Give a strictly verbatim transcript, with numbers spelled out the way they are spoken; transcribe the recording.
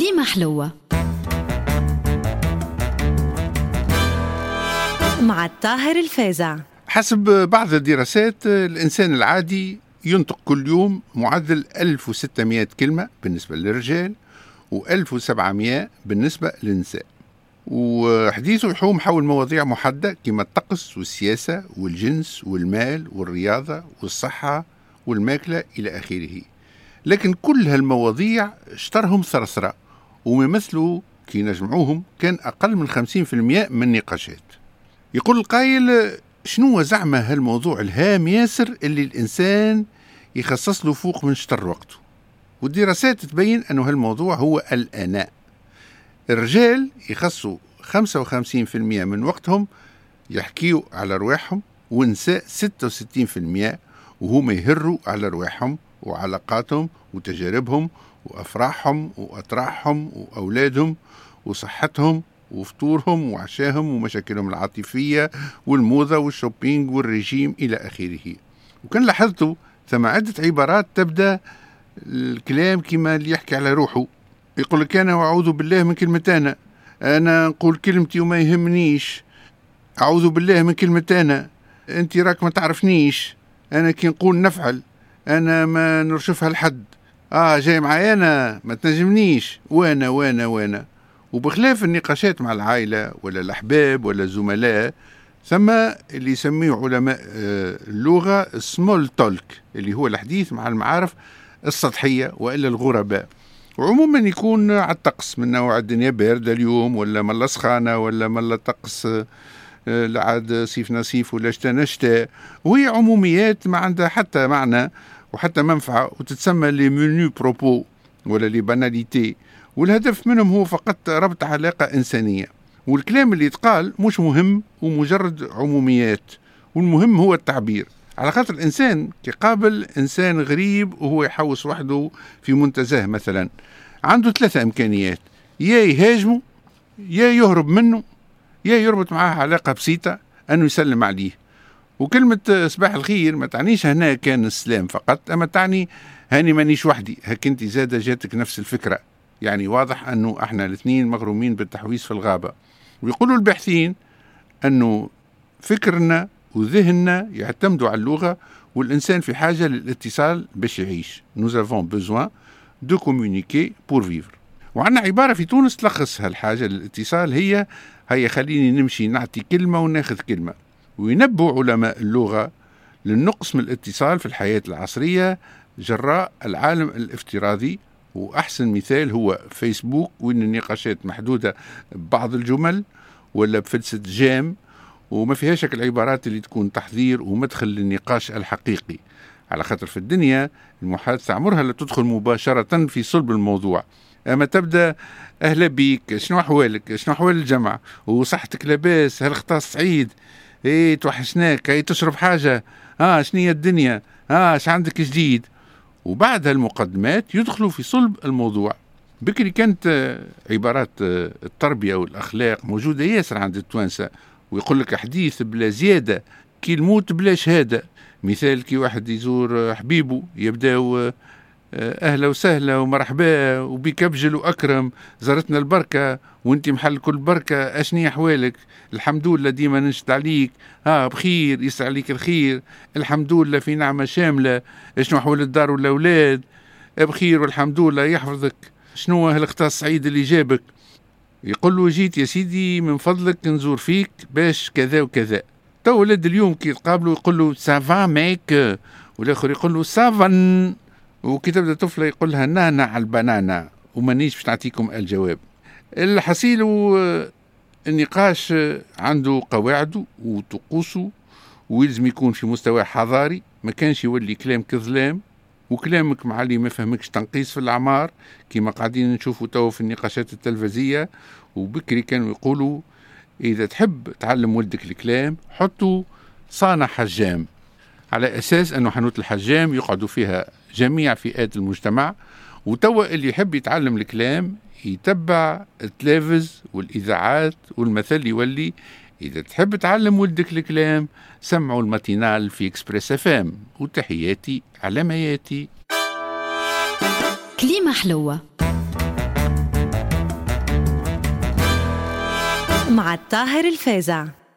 كليمة حلوة مع الطاهر الفازع. حسب بعض الدراسات الإنسان العادي ينطق كل يوم معدل ألف وستمائة كلمة بالنسبة للرجال وألف وسبعمائة بالنسبة للنساء، وحديثه يحوم حول مواضيع محددة كما الطقس والسياسة والجنس والمال والرياضة والصحة والماكلة إلى آخره. لكن كل هالمواضيع اشترهم ثرثرة ومثلوا كي نجمعوهم كان أقل من خمسين بالمئة من النقاشات. يقول القائل شنو زعمة هالموضوع الهام ياسر اللي الإنسان يخصص له فوق من شطر وقته، والدراسات تبين أنه هالموضوع هو الأناء. الرجال يخصوا خمسة وخمسين بالمئة من وقتهم يحكيوا على رواحهم، والنساء ستة وستين بالمئة وهم يهروا على رواحهم وعلاقاتهم وتجاربهم وأفراحهم وأطراحهم وأولادهم وصحتهم وفطورهم وعشاهم ومشاكلهم العاطفية والموضة والشوبينج والرجيم إلى آخره. وكان لاحظتوا ثم عدة عبارات تبدأ الكلام كما اللي يحكي على روحه. يقول لك أنا وأعوذ بالله من كلمة أنا أنا نقول كلمتي وما يهمنيش، أعوذ بالله من كلمة أنا أنت راك ما تعرفنيش، أنا كي نقول نفعل، أنا ما نرشفها لحد، آه جاي معايا أنا ما تنجمنيش، وانا وانا وانا. وبخلاف النقاشات مع العائلة ولا الأحباب ولا الزملاء ثم اللي يسميه علماء اللغة سمول تولك اللي هو الحديث مع المعارف السطحية وإلا الغرباء، وعموما يكون على الطقس من نوع الدنيا باردة اليوم ولا ملا سخانة ولا ملا طقس لعاد صيفنا صيف ولا شتاء شتاء، وهي عموميات ما عندها حتى معنى وحتى منفعة، وتتسمى لي منو بروبو ولا لي باناليتي، والهدف منهم هو فقط ربط علاقة إنسانية. والكلام اللي يتقال مش مهم ومجرد عموميات، والمهم هو التعبير، على خاطر الإنسان كقابل إنسان غريب وهو يحوس وحده في منتزه مثلا عنده ثلاثة إمكانيات، يا يهاجمه يا يهرب منه يا يربط معاه علاقة بسيطة أنه يسلم عليه. وكلمة صباح الخير ما تعنيش هنا كان السلام فقط، أما تعني هاني مانيش وحدي، هك انت زادة جاتك نفس الفكرة. يعني واضح أنه احنا الاثنين مغرومين بالتحويس في الغابة. ويقولوا الباحثين أنه فكرنا وذهننا يعتمدوا على اللغة، والإنسان في حاجة للاتصال باش يعيش. Nous avons besoin de communiquer pour vivre. وعندنا عبارة في تونس تلخص هالحاجة للاتصال، هي هيا خليني نمشي نعطي كلمة وناخذ كلمة. وينبه علماء اللغة للنقص من الاتصال في الحياة العصرية جراء العالم الافتراضي، وأحسن مثال هو فيسبوك وين النقاشات محدودة ببعض الجمل ولا بفلسة جام وما فيهاش العبارات اللي تكون تحذير ومدخل للنقاش الحقيقي، على خاطر في الدنيا المحادثة عمرها لا تدخل مباشرة في صلب الموضوع، أما تبدأ أهلا بيك، شنو أحوالك، شنو أحوال الجمع، وصحتك لاباس، هل اختص سعيد، ايه توحشناك، ايه تشرب حاجة، اه شنية الدنيا، اه اش عندك جديد. وبعد هالمقدمات يدخلوا في صلب الموضوع. بكري كانت عبارات التربية والأخلاق موجودة ياسر عند التوانسة، ويقول لك حديث بلا زيادة كي الموت بلا شهادة. مثال كي واحد يزور حبيبه يبدأ أهلا وسهلا ومرحبا وبك أبجل وأكرم، زارتنا البركة وانت محل كل بركة، أشني أحوالك، الحمد لله ديما نشد عليك، ها بخير يسعى عليك الخير، الحمد لله في نعمة شاملة، شنو أحوال الدار والأولاد، بخير والحمد لله يحفظك، شنو هالاختصاص سعيد اللي جابك. يقول له جيت يا سيدي من فضلك نزور فيك باش كذا وكذا. تو ولد اليوم كي يتقابلوا يقول له سافا ميك، والآخر يقول له سافن، وكي تبدأ طفلة يقول لها نانا على البنانا ومانيش باش نعطيكم الجواب. الحصيل النقاش عنده قواعده وطقوسه، ويلزم يكون في مستوى حضاري، ما كانش يولي كلام كظلام، وكلامك مع اللي ما فهمكش تنقيص في الأعمار كما قاعدين نشوفوا تو في النقاشات التلفزية. وبكري كانوا يقولوا إذا تحب تعلم ولدك الكلام حطوا صانع حجام، على أساس أنه حانوت الحجام يقعدوا فيها جميع فئات المجتمع، وتوا اللي يحب يتعلم الكلام يتبع التلفز والإذاعات، والمثل يولي إذا تحب تعلم ولدك الكلام سمعوا الماتينال في إكسبريس اف ام. وتحياتي على ما ياتي. كليمة حلوة. مع الطاهر الفازع.